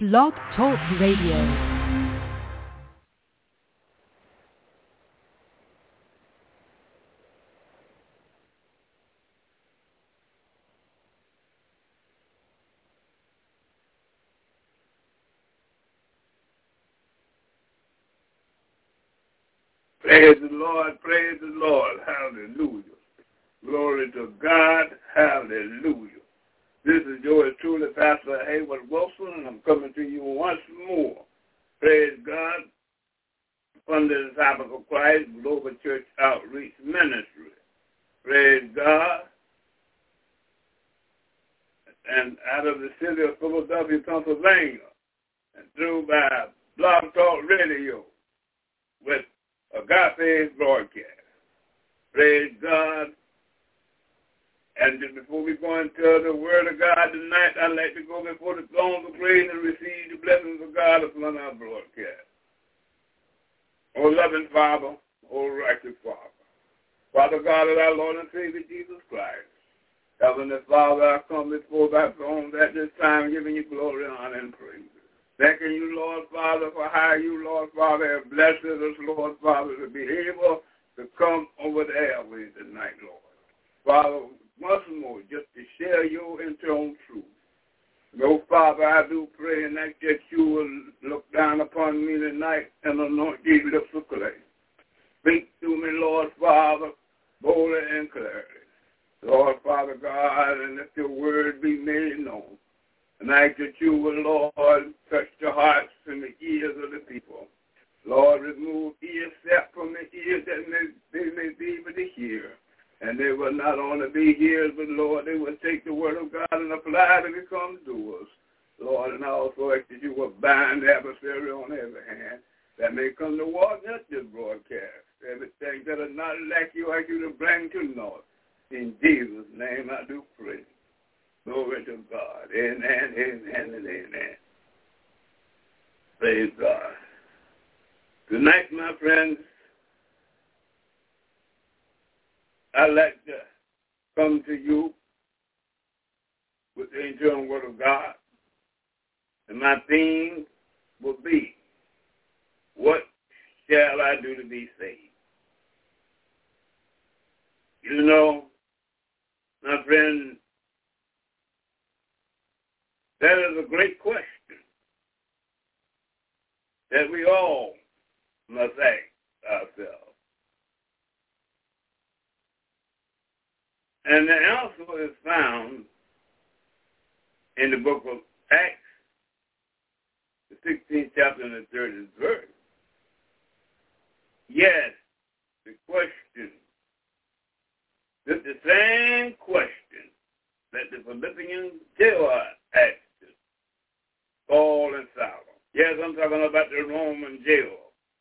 Blog Talk Radio. Praise the Lord, praise the Lord, hallelujah. Glory to God, hallelujah. This is yours truly, Pastor Hayward Wilson, and I'm coming to you once more. Praise God, from the Disciples of Christ Global Church Outreach Ministry. Praise God. And out of the city of Philadelphia, Pennsylvania, and through by Blog Talk Radio with Agape's broadcast. Praise God. And just before we go into the Word of God tonight, I'd like to go before the throne of grace and receive the blessings of God upon our broadcast. O loving Father, O righteous Father, Father God of our Lord and Savior Jesus Christ, Heavenly Father, I come before thy throne at this time giving you glory, honor, and praise. Thanking you, Lord Father, for how you, Lord Father, have blessed us, Lord Father, to be able to come over the airways tonight, Lord. Father, once more, just to share your internal truth. Lord Father, I do pray and ask that you will look down upon me tonight and anoint these lips of clay. Speak to me, Lord Father, boldly and clearly. Lord Father God, and let your word be made known. And I ask that you will, Lord, touch the hearts and the ears of the people. Lord, remove ear set from the ears that they may be able to hear. And they will not only be hearers, but, Lord, they will take the word of God and apply it to become doers. Lord, and I also ask that you will bind the adversary on every hand that may come to walk at this broadcast. Everything that is not like you, I ask you to bring to naught. In Jesus' name I do pray. Glory to God. Amen, amen, and amen. Praise God. Tonight, my friends, I'd like to come to you with the eternal word of God. And my theme will be, what shall I do to be saved? You know, my friend, that is a great question that we all must ask ourselves. And the answer is found in the book of Acts, the 16th chapter and the 30th verse. Yes, the question, this is the same question that the Philippian jailer asked Paul and Silas. Yes, I'm talking about the Roman jail.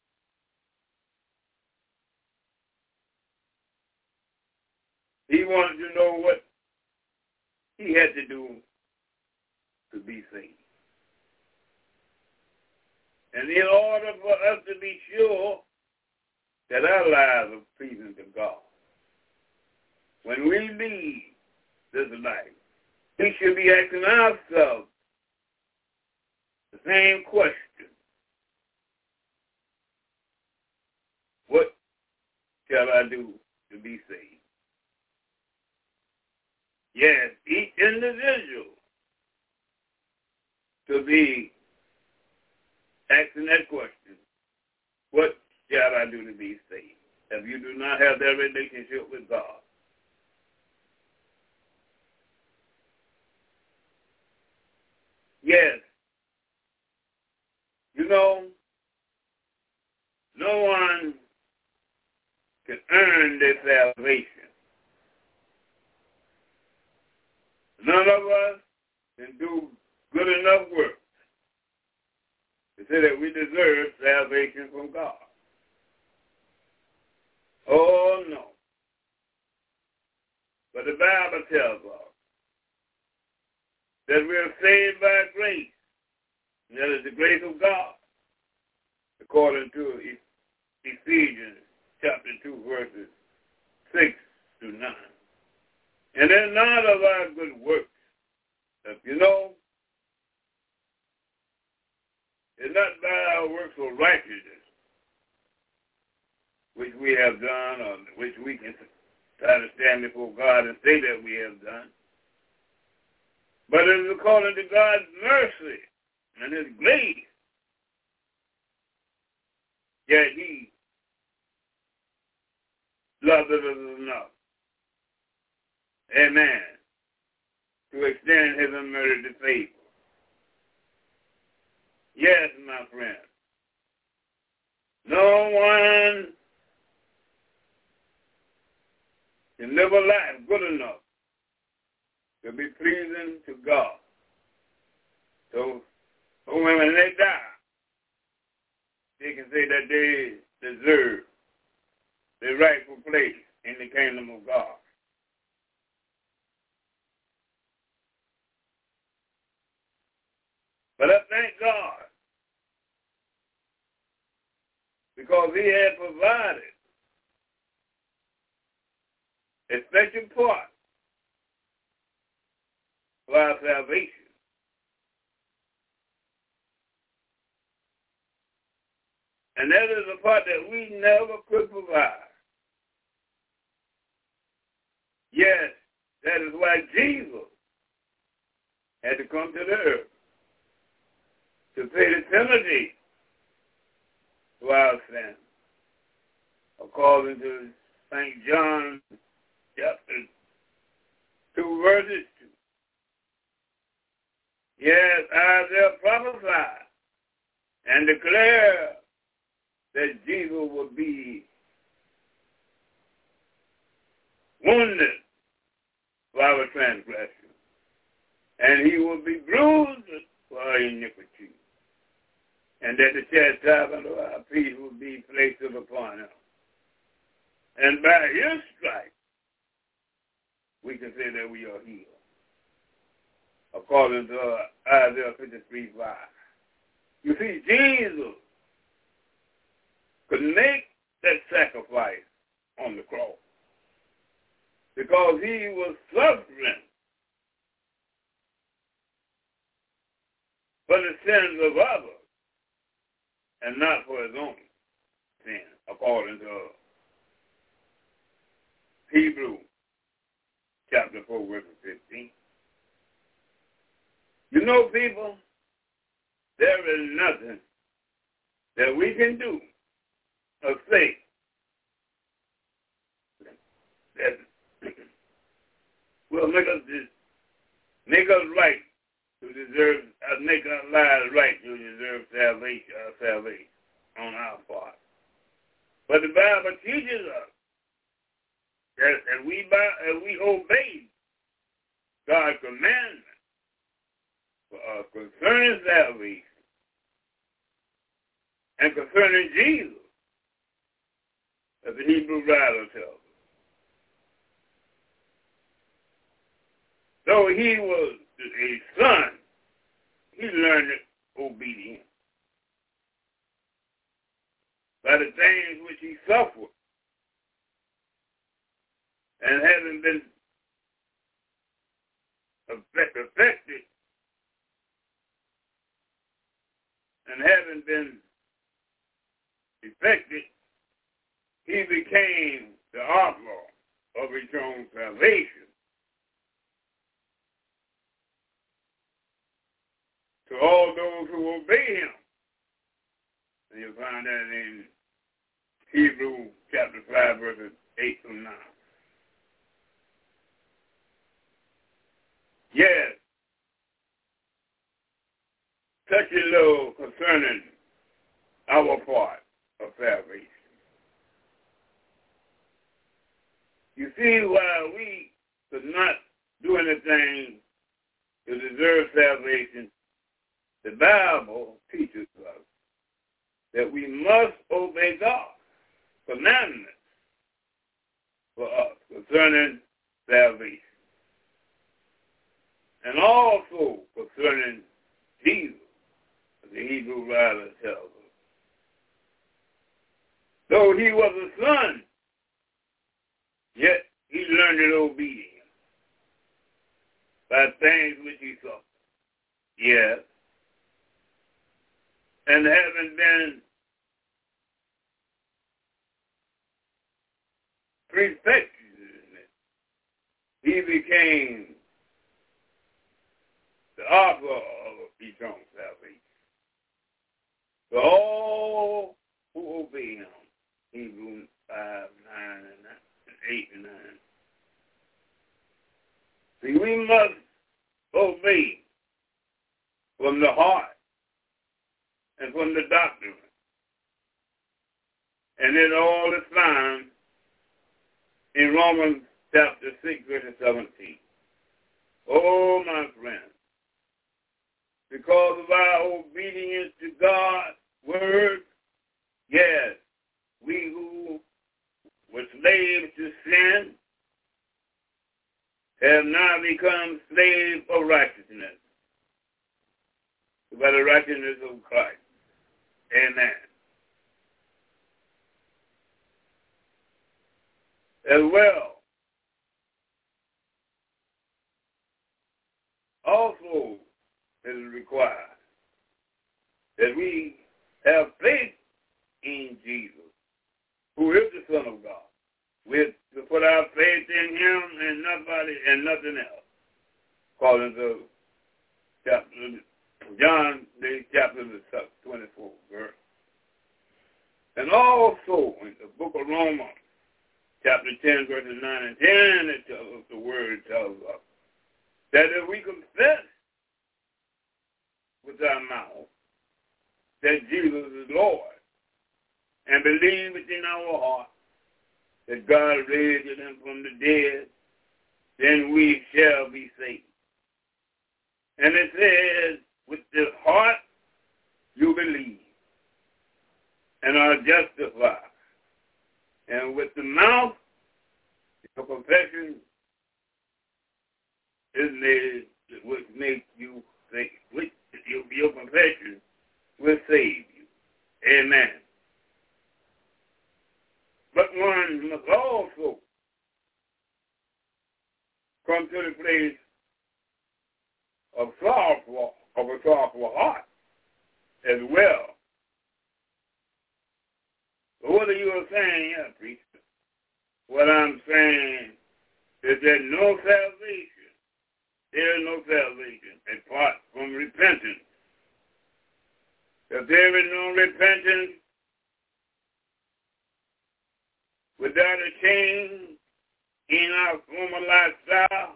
He wanted to know what he had to do to be saved. And in order for us to be sure that our lives are pleasing to God, when we leave this life, we should be asking ourselves the same question. What shall I do to be saved? Yes, each individual to be asking that question, what shall I do to be saved? If you do not have that relationship with God. Yes, you know, no one can earn their salvation. None of us can do good enough work to say that we deserve salvation from God. Oh, no. But the Bible tells us that we are saved by grace. And that is the grace of God, according to Ephesians chapter 2, verses 6 through 9. And they're not of our good works. If you know, It's not by our works of righteousness, which we have done, or which we can try to stand before God and say that we have done. But it is according to God's mercy and His grace that He loved us enough, amen, to extend His unmerited favor. Yes, my friend, no one can live a life good enough to be pleasing to God. So when they die, they can say that they deserve the rightful place in the kingdom of God. But I thank God because He had provided a special part for our salvation. And that is a part that we never could provide. Yes, that is why Jesus had to come to the earth to pay the penalty for our sin, according to St. John chapter 2, verses 2. Yes, Isaiah prophesied and declared that Jesus would be wounded for our transgression, and He would be bruised for our iniquity, and that the chastisement of our peace would be placed upon Him. And by His stripes, we can say that we are healed, according to Isaiah 53:5. You see, Jesus could make that sacrifice on the cross because He was suffering for the sins of others and not for His own sin, according to Hebrews chapter 4, verse 15. You know, people, there is nothing that we can do or say that will make us right to deserve, make our lives right to deserve salvation on our part. But the Bible teaches us that as we obey God's commandments concerning salvation and concerning Jesus, as the Hebrew writer tells us. Though He was a son, He learned obedience by the things which He suffered, and having been affected and having been effected, He became the author of eternal salvation to all those who obey Him. And you'll find that in Hebrews chapter 5, verses 8 through 9. Yes, such a little concerning our part of salvation. You see, while we could not do anything to deserve salvation, the Bible teaches us that we must obey God's commandments for us concerning salvation, and also concerning Jesus, as the Hebrew writer tells us. Though He was a son, yet He learned in obedience by things which He suffered. Yes. and having been perfected in it, he became the author of eternal salvation. So all who obey him, Hebrews 5, 9, and 8 and 9. See, we must obey from the heart and from the doctrine. And it all is found in Romans chapter 6, verse 17. Oh, my friend, because of our obedience to God's word, yes, we who were slaves to sin have now become slaves of righteousness, by the righteousness of Christ. Amen. As well, also it is required that we have faith in Jesus, who is the Son of God. We have to put our faith in him and nothing else. According to John, the chapter 24 verse. And also in the book of Romans, chapter 10, verses 9 and 10, it tells us, the word tells us, that if we confess with our mouth that Jesus is Lord, and believe within our heart that God raised him from the dead, then we shall be saved. And it says, with the heart you believe and are justified, and with the mouth your confession is made, which makes you think, which your confession will save you. Amen. But one must also come to the place of a sorrowful heart as well. So what are you saying here, preacher? What I'm saying is that no salvation, there is no salvation apart from repentance. If there is no repentance, without a change in our former lifestyle,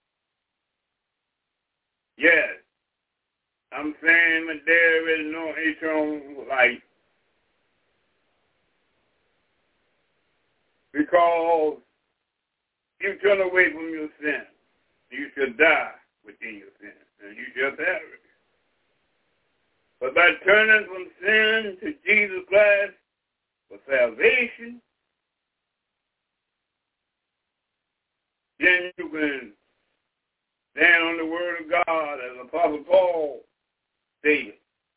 yes, I'm saying that there is no eternal life. Because you turn away from your sin, you shall die within your sin, and you shall perish. But by turning from sin to Jesus Christ for salvation, then you can stand on the word of God as Apostle Paul stated.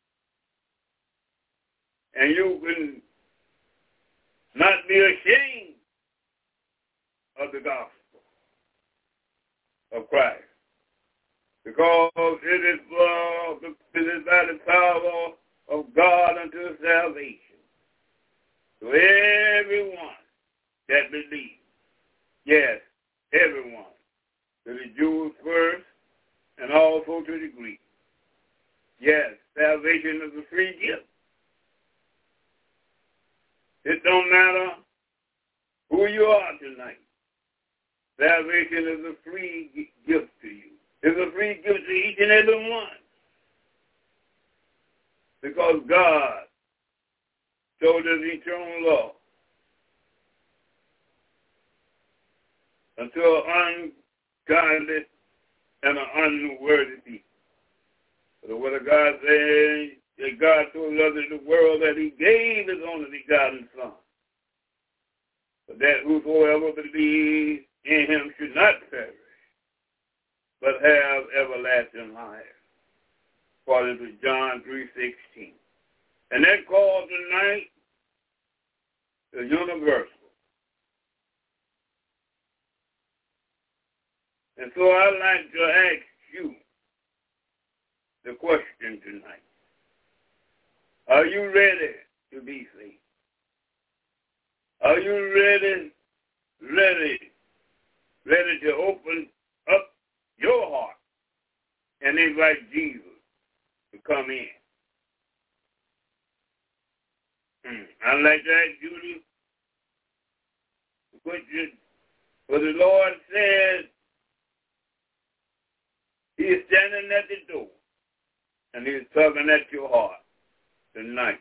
And you can not be ashamed of the gospel of Christ. Because it is by the power of God unto salvation. So everyone that believes, yes, everyone, to the Jews first and also to the Greeks. Yes, salvation is a free gift. It don't matter who you are tonight. Salvation is a free gift to you. It's a free gift to each and every one. Because God showed us eternal love unto an ungodly and an unworthy people. For the word of God says that God so loved the world that he gave his only begotten Son, but that whosoever believes in him should not perish, but have everlasting life, according to John 3:16. And that call tonight is universal. And so I'd like to ask you the question tonight. Are you ready to be saved? Are you ready to open up your heart and invite Jesus to come in? I like that, Judy. For the Lord says He is standing at the door and He is tugging at your heart tonight.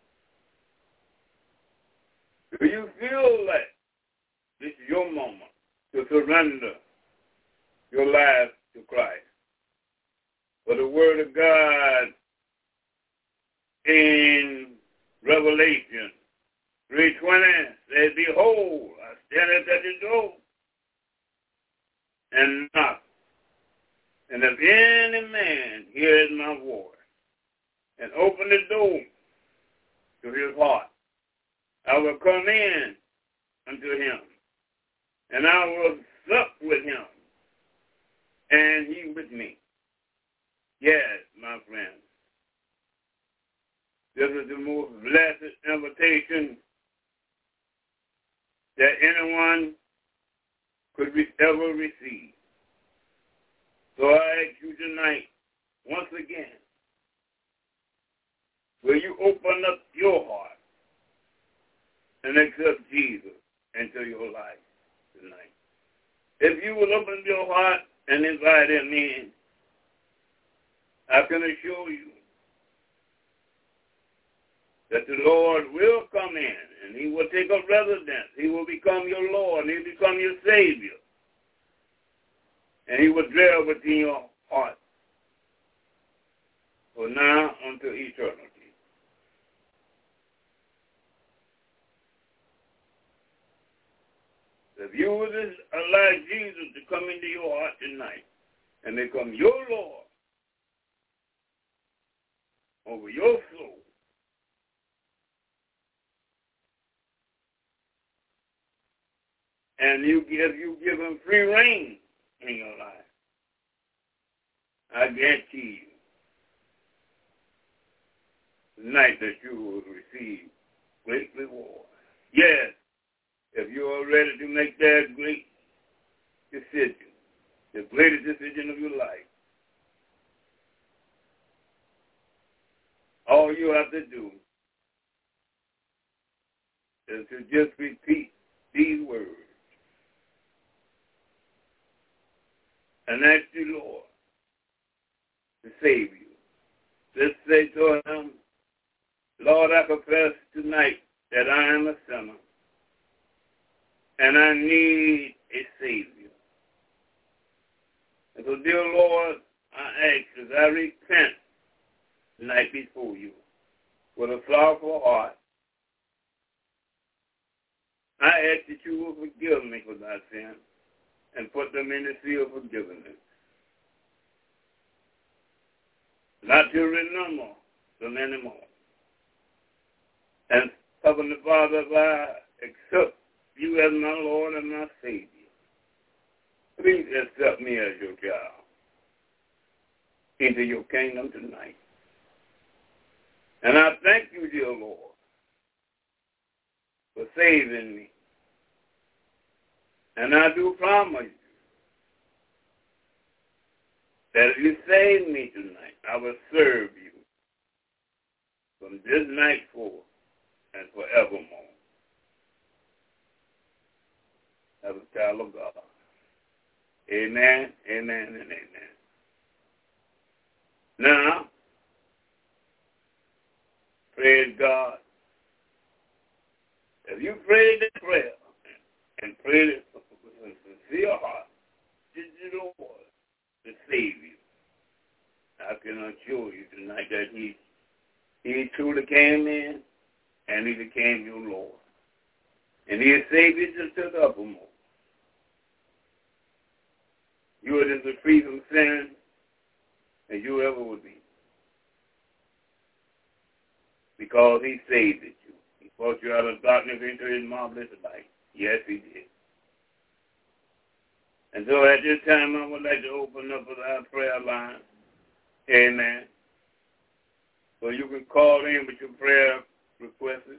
Do you feel like this is your moment to surrender your life to Christ? For the Word of God in Revelation 3:20 says, Behold, I stand at the door and knock. And if any man hears my voice and open the door to his heart, I will come in unto him, and I will sup with him, and he with me. Yes, my friends. This is the most blessed invitation that anyone could ever receive. So I ask you tonight, once again, will you open up your heart and accept Jesus into your life tonight? If you will open your heart and invite him in, I can assure you that the Lord will come in and he will take up residence. He will become your Lord and he will become your Savior. And he will dwell within your heart from now unto eternity. If you would allow Jesus to come into your heart tonight and become your Lord over your soul, and you give him free reign in your life, I guarantee you tonight that you will receive great reward. Yes, if you are ready to make that great decision, the greatest decision of your life, all you have to do is to just repeat these words and ask the Lord to save you. Just say to him, Lord, I confess tonight that I am a sinner and I need a Savior. And so, dear Lord, I ask as I repent tonight before you with a sorrowful heart, I ask that you will forgive me for my sin and put them in the sea of forgiveness. Not to remember them anymore. And Heavenly Father, I accept you as my Lord and my Savior. Please accept me as your child into your kingdom tonight. And I thank you, dear Lord, for saving me. And I do promise you that if you save me tonight, I will serve you from this night forth and forevermore. As a child of God. Amen, amen, and amen. Now, praise God. If you prayed that prayer and prayed it with a sincere heart, this is the Lord to save you. I can assure you tonight that he truly came in and he became your Lord. And he has saved you to the uppermost. You are just as free from sin as you ever would be. Because he saved you. He brought you out of darkness into his marvelous light. Yes, he did. And so at this time, I would like to open up our prayer line. Amen. So you can call in with your prayer requests,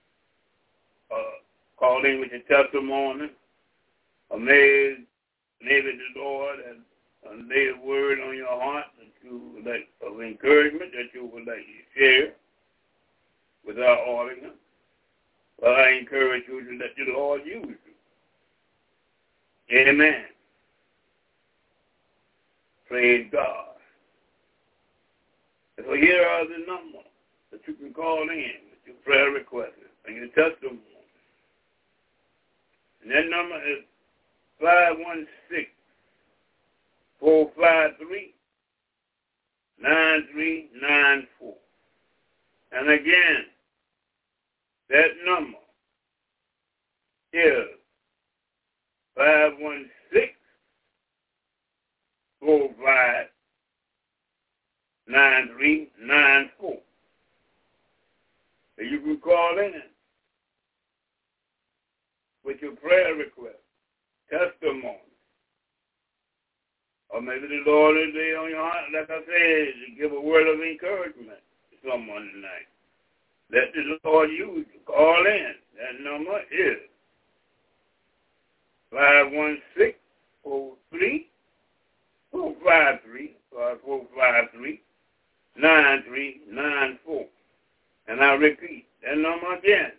call in with your testimony, or maybe the Lord has laid a word on your heart that you would like of encouragement that you would like to share with our audience. Well, I encourage you to let the Lord use you. Amen. Praise God. So here are the numbers that you can call in with your prayer requests and your testimony. And that number is 516-453-9394. And again, that number is 516-453-9394. You can call in with your prayer request, testimony, or maybe the Lord is there on your heart, like I said, to give a word of encouragement to someone tonight. Let the Lord use you. Call in. That number is 516-453-9394. And I repeat, that number again,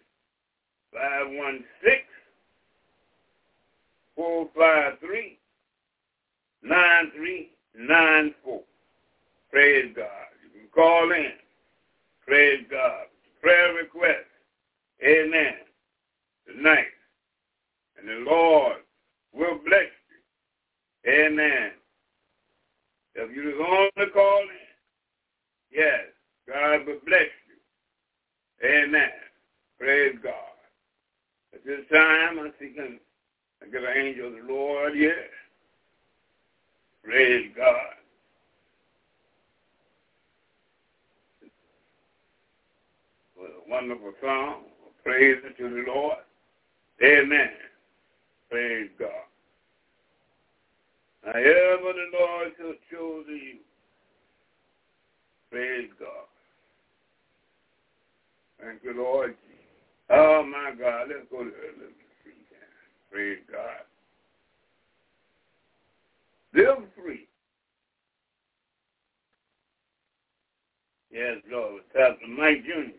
516-453-9394. Praise God. You can call in. Praise God. Prayer request. Amen. Tonight. And the Lord will bless you. Amen. If you was only call in, yes, God will bless you. Amen. Praise God. At this time, I see I get an angel of the Lord here. Praise God. With a wonderful song, praise to the Lord. Amen. Praise God. However the Lord shall choose you. Praise God. Thank you, Lord. Oh, my God. Let's go to her. Let's see. Praise God. Live free. Yes, Lord. Pastor Mike Jr.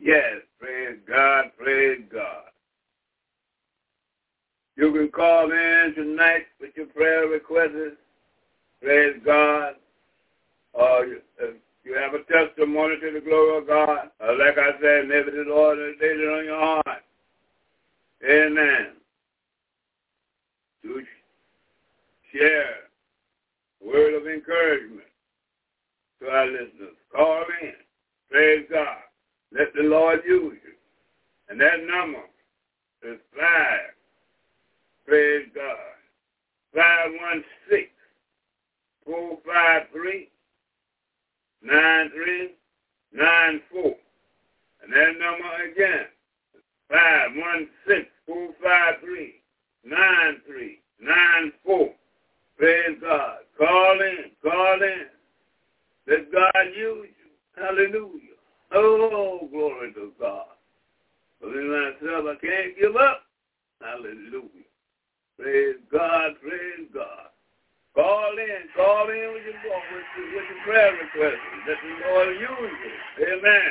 Yes, praise God, praise God. You can call in tonight with your prayer requests. Praise God. Or if you have a testimony to the glory of God. Or like I said, maybe the Lord has laid it on your heart. Amen. To share a word of encouragement to our listeners. Call in. Praise God. Let the Lord use you. And that number is 5. Praise God. 516-453-9394. And that number again, 516-453-9394. Praise God. Call in. Call in. Let God use you. Hallelujah. Oh, glory to God. But in myself, I can't give up. Hallelujah. Praise God. Praise God. Call in with your prayer requests. Let the Lord use you. Amen.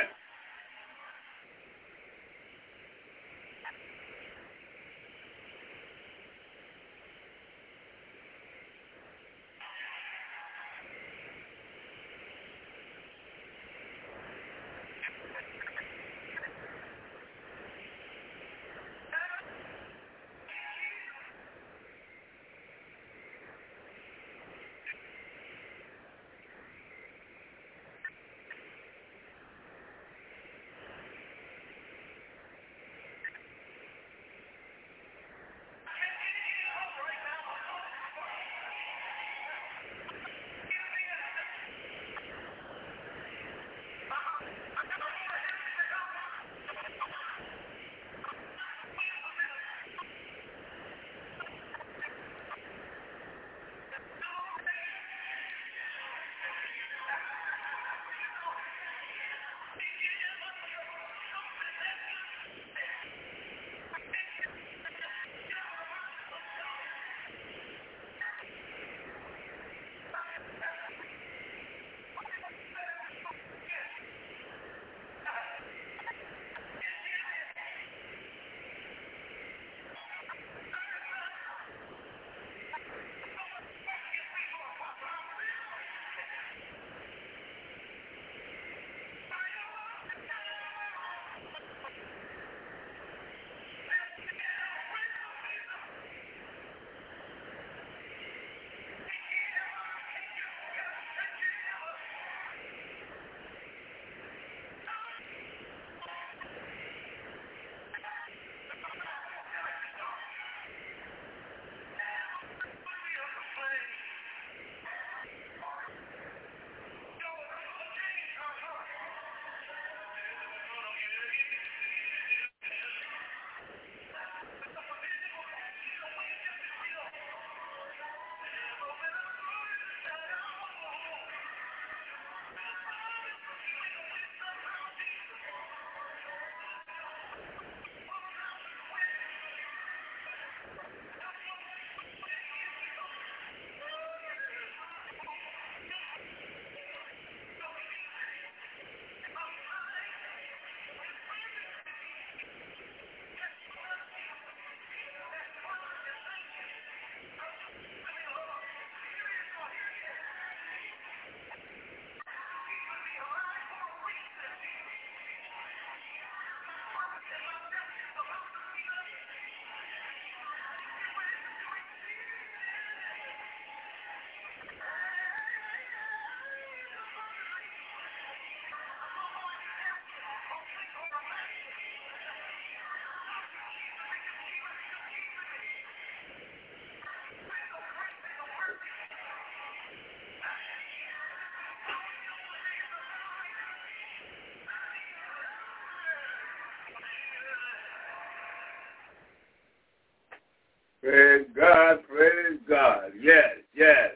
Praise God, praise God. Yes, yes.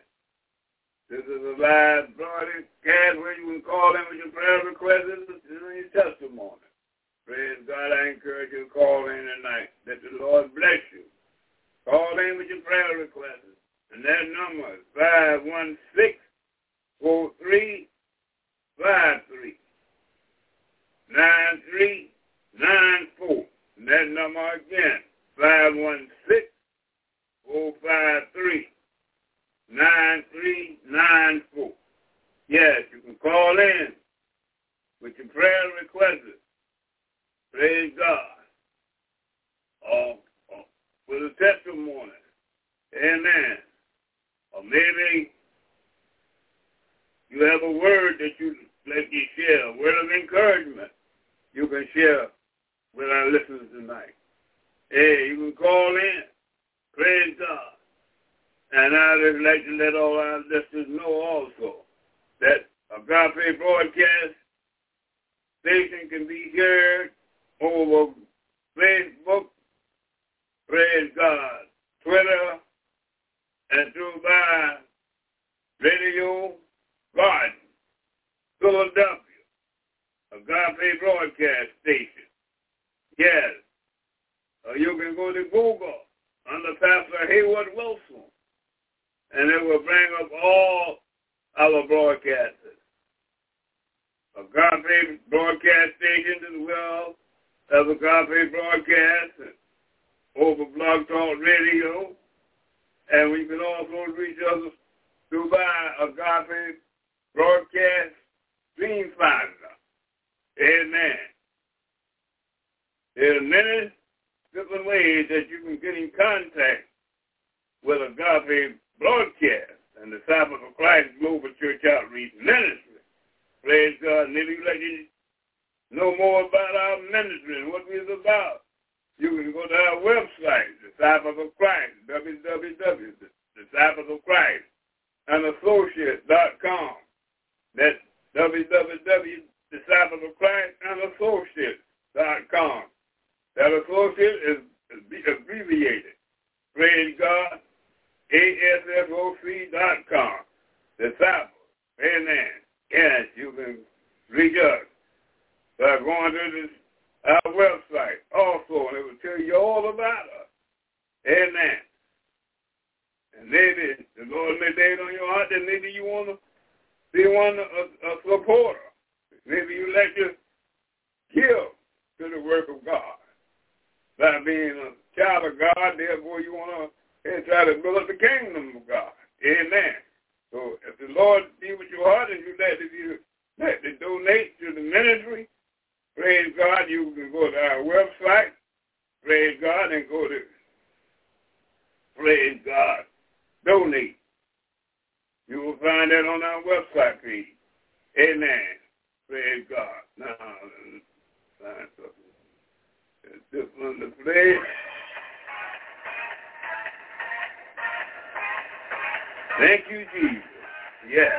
This is a live broadcast where you can call in with your prayer requests and your testimony. Praise God, I encourage you to call in tonight. Let the Lord bless you. Call in with your prayer requests. And that number is 516-4353. 9394. That number again, 516-453-9394. Yes, you can call in with your prayer requests. Praise God. Or with a testimony. Amen. Or maybe you have a word that you let you share, a word of encouragement you can share with our listeners tonight. Hey, you can call in. Praise God. And I'd just like to let all our listeners know also that Agape Broadcast Station can be heard over Facebook, praise God, Twitter, and through by Radio Garden, Philadelphia, Agape Broadcast Station. Yes. You can go to Google under Pastor Hayward Wilson, and it will bring up all our broadcasters. Agape Broadcast Station as well as Agape Broadcast over Blog Talk Radio, and we can also reach us through by Agape Broadcast Stream Finder. Amen. There are many different ways that you can get in contact with Agape Broadcast and the Disciples of Christ Global Church Outreach Ministry. Praise God. And if you'd like to know more about our ministry and what we're about, you can go to our website, Disciples of Christ, www.disciplesofchrist.com. That's www.disciplesofchrist.com. That associate is abbreviated. Praise God. ASFOC.com. Disciples. Amen. Yes, you can reach us by going to our website also, and it will tell you all about us. Amen. And maybe the Lord may lay it on your heart that maybe you want to be a supporter. Maybe you like to give to the work of God. By being a child of God, therefore you want to try to build up the kingdom of God. Amen. So if the Lord be with your heart and you like to donate to the ministry, praise God, you can go to our website, praise God, and go to, praise God, donate. You will find that on our website page. Amen. Praise God. Now, find something. This one to play. Thank you, Jesus. Yes.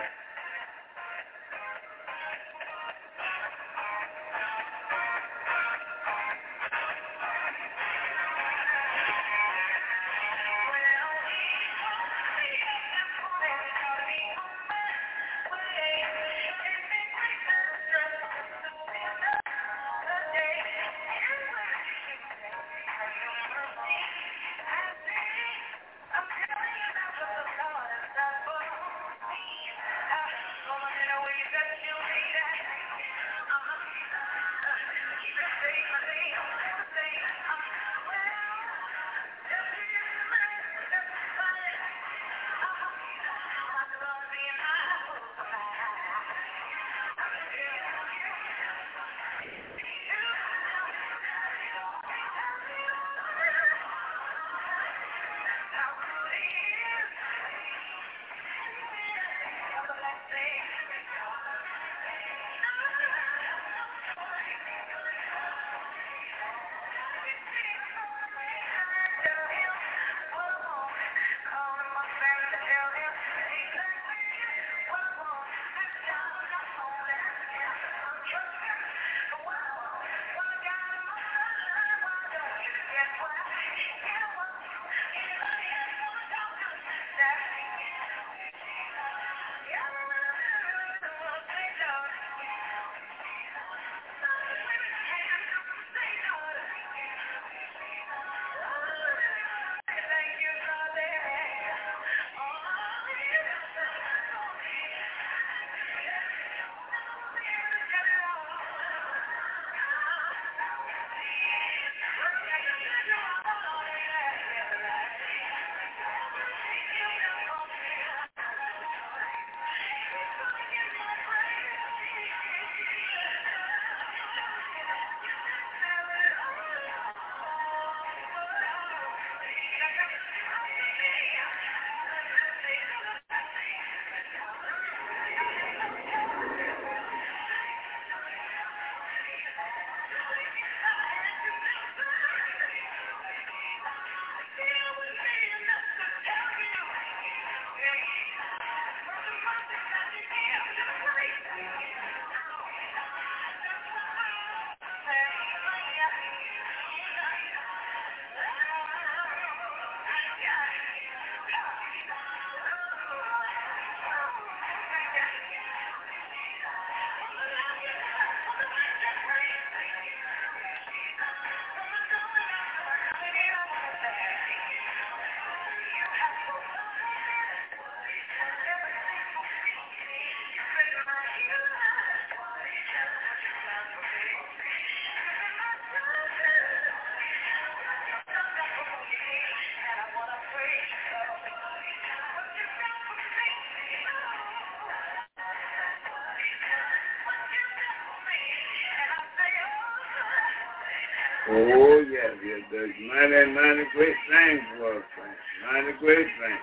Oh, yes, yes. There's mighty, mighty great things for us, friends. Mighty great things.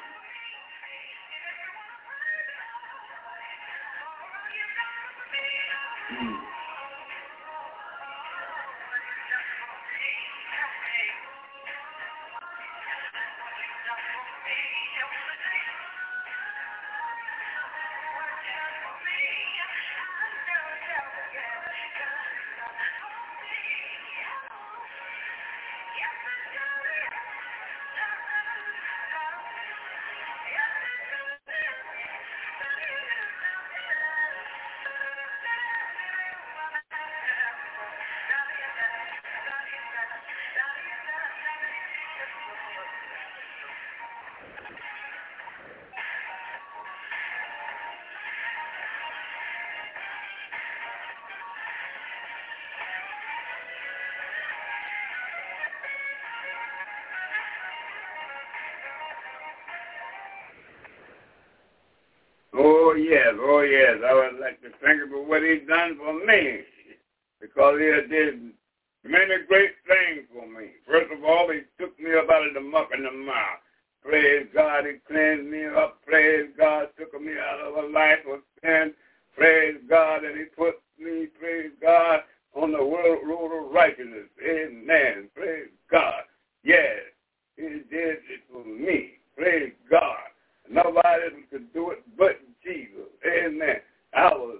Oh, yes, oh, yes. I would like to thank him for what he's done for me, because he did many great things for me. First of all, he took me up out of the muck and the mire. Praise God, he cleansed me up. Praise God, took me out of a life of sin. Praise God, and he put me, praise God, on the road of righteousness. Amen. Praise God. Yes, he did it for me. Praise God. Nobody could do it but Jesus. Amen. I was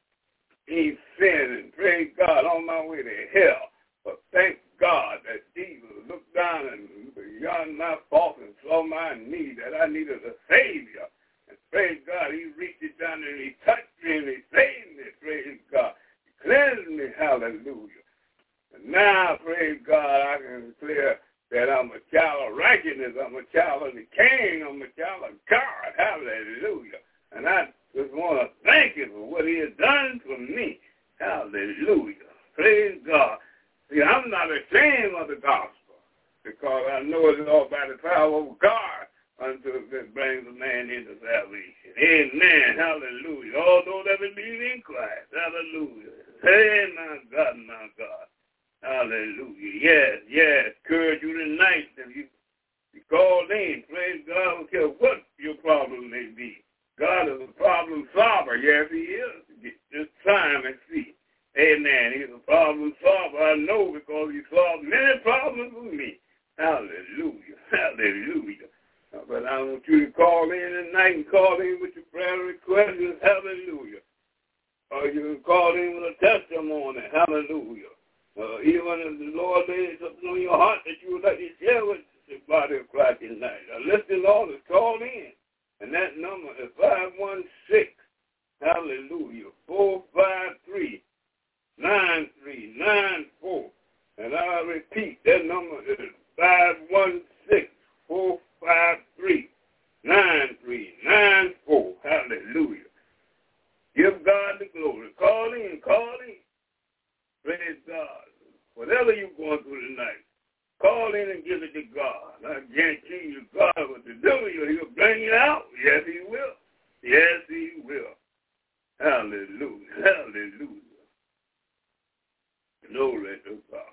in sin and praise God on my way to hell. But thank God that Jesus looked down and beyond my fault and saw my need, that I needed a Savior. And praise God, he reached it down and he touched me and he saved me. Praise God. He cleansed me. Hallelujah. And now, praise God, I can declare that I'm a child of righteousness. I'm a child of the King. I'm a child of God. Hallelujah. And I just want to thank him for what he has done for me. Hallelujah. Praise God. See, I'm not ashamed of the gospel, because I know it's all by the power of God until it brings a man into salvation. Amen. Hallelujah. All those that believe in Christ. Hallelujah. Hey, my God, my God. Hallelujah. Yes, yes. Encourage you tonight if you call in. Praise God. I don't care what your problem may be. God is a problem solver. Yes, he is. Just time and see. Amen. He's a problem solver. I know, because he solved many problems for me. Hallelujah. Hallelujah. But I want you to call in tonight and call in with your prayer requests. Hallelujah. Or you can call in with a testimony. Hallelujah. Even if the Lord lays something on your heart that you would like to share with the body of Christ tonight. Listen, Lord, is call in. And that number is 516, hallelujah, 453-9394. And I'll repeat, that number is 516-453-9394. Hallelujah. Give God the glory. Call in, call in. Praise God. Whatever you're going through tonight, call in and give it to God. I guarantee you, God will deliver you. He'll bring you out. Yes, he will. Yes, he will. Hallelujah. Hallelujah. Glory to God.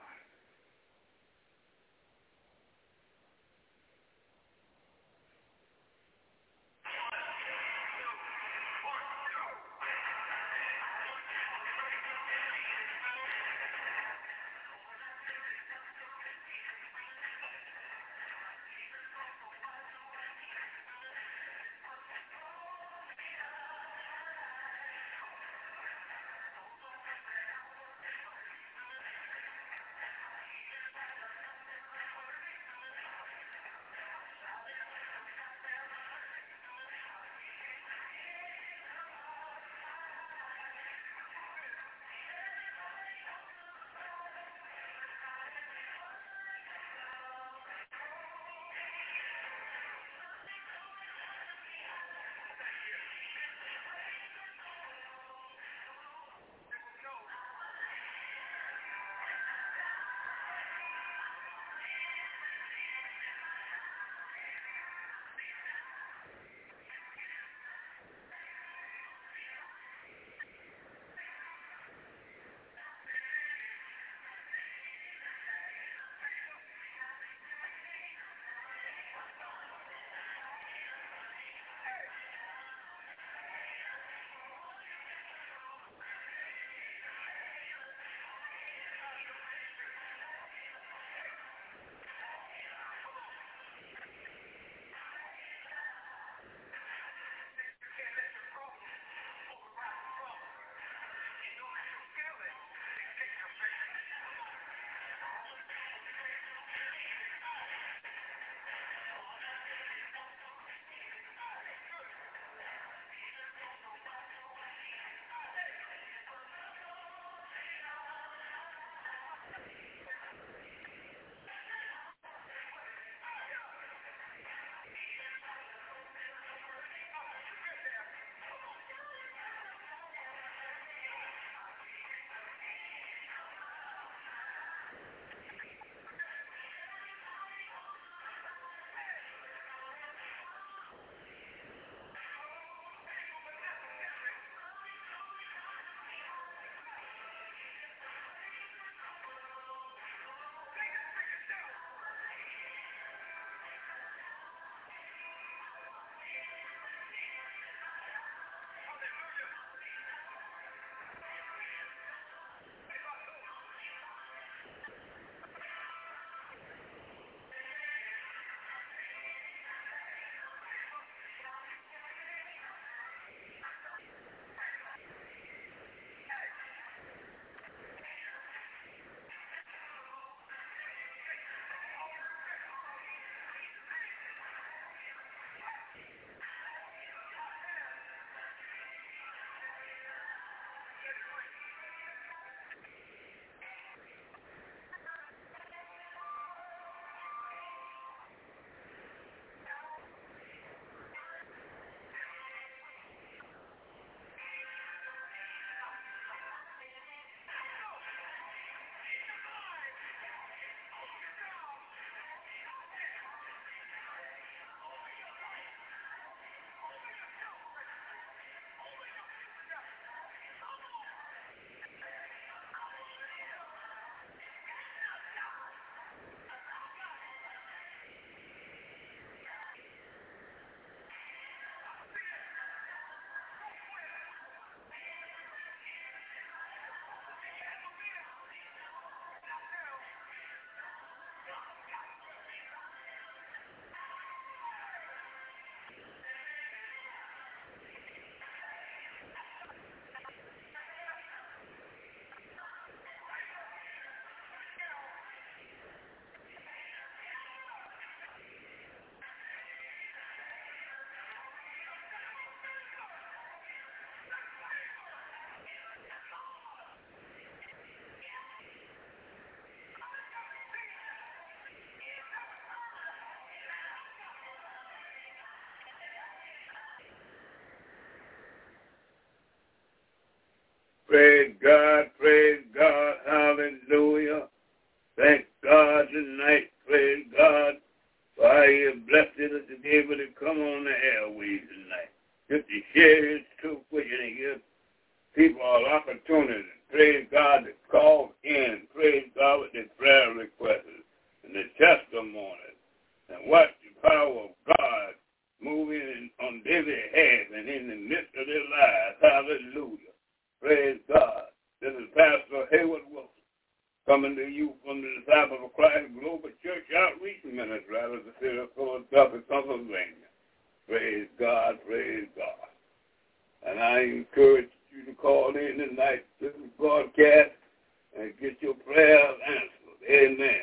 Praise God, hallelujah. Thank God tonight, praise God, for how He has blessed us to be able to come on the airways tonight. Just to share His truth with you and give people an opportunity, praise God, to call in, praise God, with their prayer requests and the testimonies, and watch the power of God moving on their behalf and in the midst of their lives. Hallelujah. Praise God. This is Pastor Hayward Wilson coming to you from the Disciples of Christ Global Church Outreach Ministry out of the city of Philadelphia, Pennsylvania. Praise God, praise God. And I encourage you to call in tonight to the broadcast and get your prayers answered. Amen.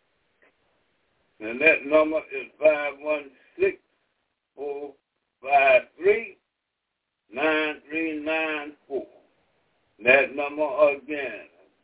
And that number is 516-453-9394. That number again,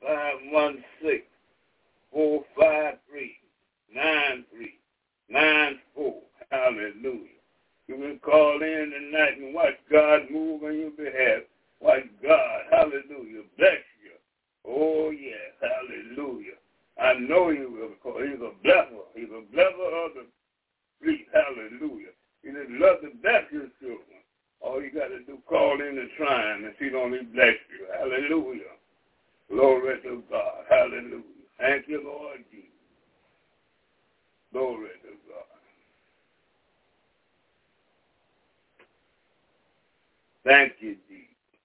516-453-9394. Hallelujah. You can call in tonight and watch God move on your behalf. Watch God, hallelujah, bless you. Oh, yes, hallelujah. I know you will, because He's a blesser. He's a blesser of the street, hallelujah. He just loves to bless His children. All you got to do, call in and try Him, and He's going to bless you. Hallelujah. Glory to God. Hallelujah. Thank you, Lord Jesus. Glory to God. Thank you, Jesus.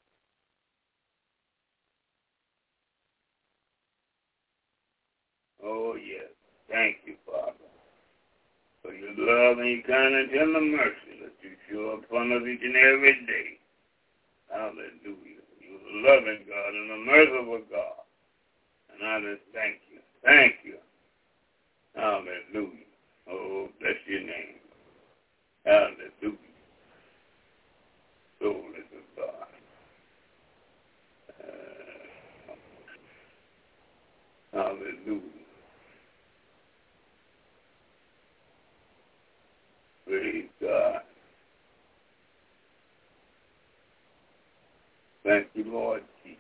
Oh, yes. Thank you, Father, for your love and your kindness and the mercy that you show upon us each and every day. Hallelujah. You're a loving God and a merciful God. And I just thank you. Thank you. Hallelujah. Oh, bless your name. Hallelujah. Glory to God. Hallelujah. Praise God. Thank you, Lord Jesus.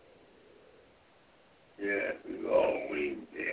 Yes, we're always there.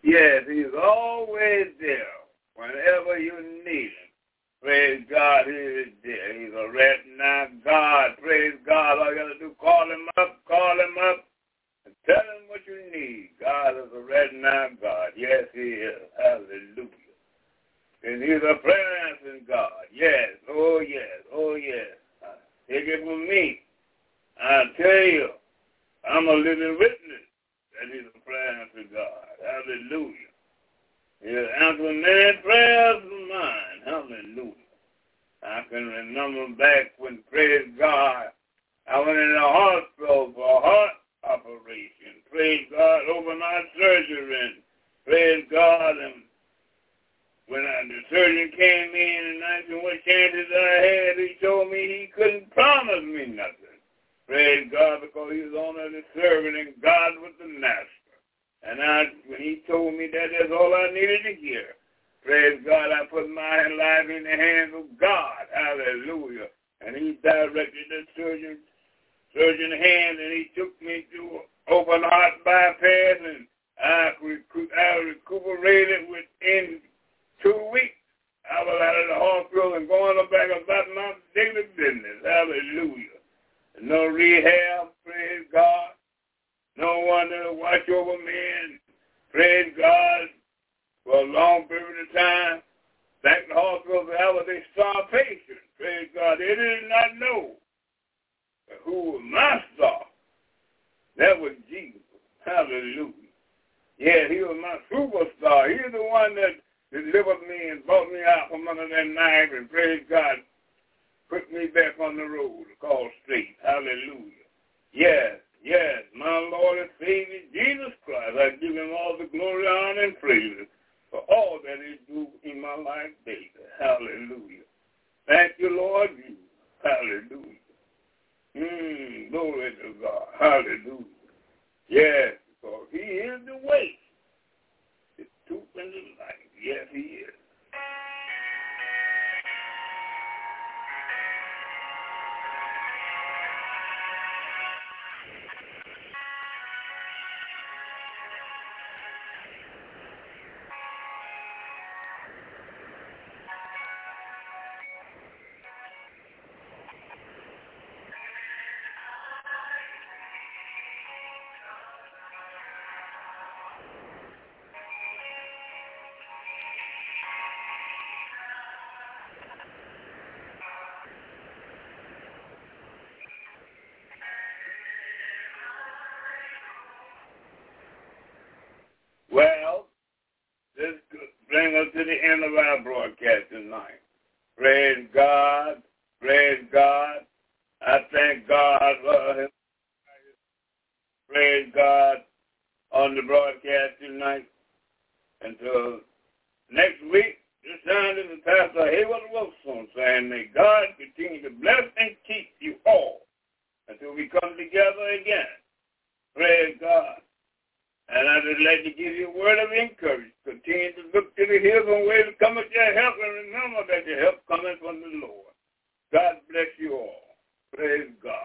Yes, he's always there whenever you need him. Praise God, he is there. He's a right now God. Praise God. All you got to do, call him up, and tell him what you need. God is a right now God. Yes, he is. Hallelujah. And he's a prayer answering God. Yes. Oh, yes. Oh, yes. Take it from me. I tell you, I'm a living witness that he's a prayer answering God. Hallelujah. He'll answer many prayers of mine. Hallelujah. I can remember back when, praise God, I went in the hospital for a heart operation. Praise God, open heart surgery. And praise God, and when the surgeon came in and asked me what chances I had, he told me he couldn't promise me nothing. Praise God, because he was only the servant and God was the master. And when he told me that, that's all I needed to hear. Praise God, I put my life in the hands of God. Hallelujah. And he directed the surgeon hand, and he took me to open heart bypass, and I recuperated within 2 weeks. I was out of the hospital and going back about my daily business. Hallelujah. No rehab, praise God. No one to watch over me, and praise God, for a long period of time. Back in the hospital, I was a star patient. Praise God. They did not know who was my star. That was Jesus. Hallelujah. Yeah, he was my superstar. He's the one that delivered me and brought me out from under that knife, and praise God, put me back on the road called straight. Hallelujah. Yes, yes, my Lord and Savior, Jesus Christ. I give him all the glory, honor, and praise for all that he do in my life daily. Hallelujah. Thank you, Lord Jesus. Hallelujah. Glory to God. Hallelujah. Yes, because he is the way, the truth, and the life. Yes, he is. Well, this brings us to the end of our broadcast tonight. Praise God. Praise God. I thank God for him. Praise God on the broadcast tonight. Until next week, this time this is Pastor Hayward Wilson saying, may God continue to bless and keep you all until we come together again. Praise God. And I just like to give you a word of encouragement. Continue to look to the hills and ways to come with your help, and remember that your help coming from the Lord. God bless you all. Praise God.